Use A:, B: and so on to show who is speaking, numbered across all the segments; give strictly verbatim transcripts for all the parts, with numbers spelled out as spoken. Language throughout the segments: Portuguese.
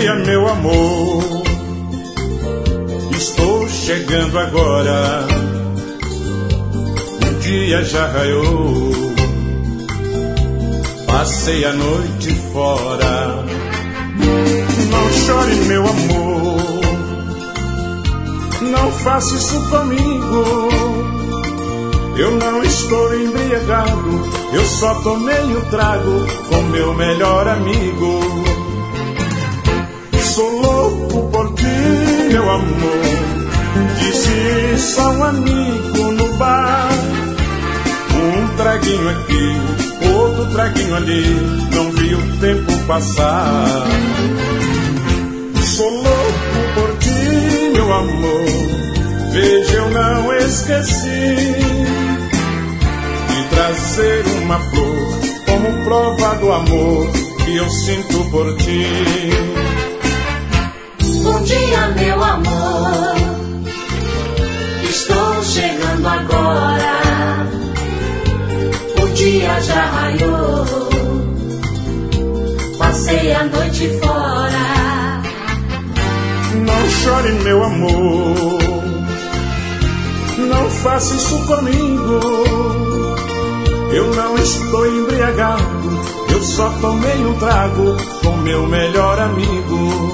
A: dia, meu amor, estou chegando agora. O dia já raiou, passei a noite fora. Não chore, meu amor, não faça isso comigo. Eu não estou embriagado, eu só tomei um trago com meu melhor amigo. Sou louco por ti, meu amor, disse isso a um amigo no bar. Um traguinho aqui, outro traguinho ali, não vi o tempo passar. Sou louco por ti, meu amor, veja, eu não esqueci de trazer uma flor como prova do amor que eu sinto por ti.
B: Bom dia, meu amor, estou chegando agora. O dia já raiou, passei a noite fora.
A: Não chore, meu amor, não faça isso comigo. Eu não estou embriagado, eu só tomei um trago com meu melhor amigo.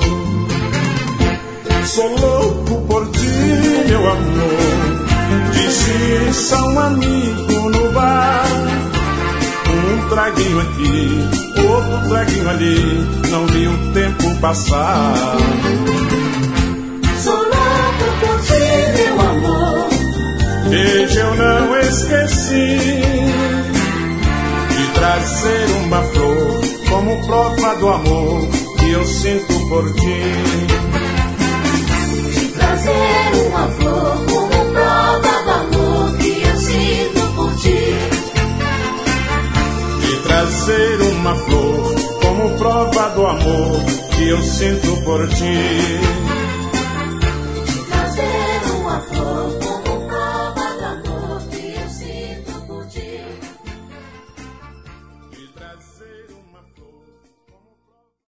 A: Sou louco por ti, meu amor, disse isso a um amigo no bar. Um traguinho aqui, outro traguinho ali, não vi o tempo passar.
B: Sou louco por ti, meu amor,
A: veja, eu não esqueci de trazer uma flor como prova do amor que eu sinto por ti.
B: Trazer uma flor como prova do amor que eu sinto por ti.
A: De trazer uma flor como prova do amor que eu sinto por ti.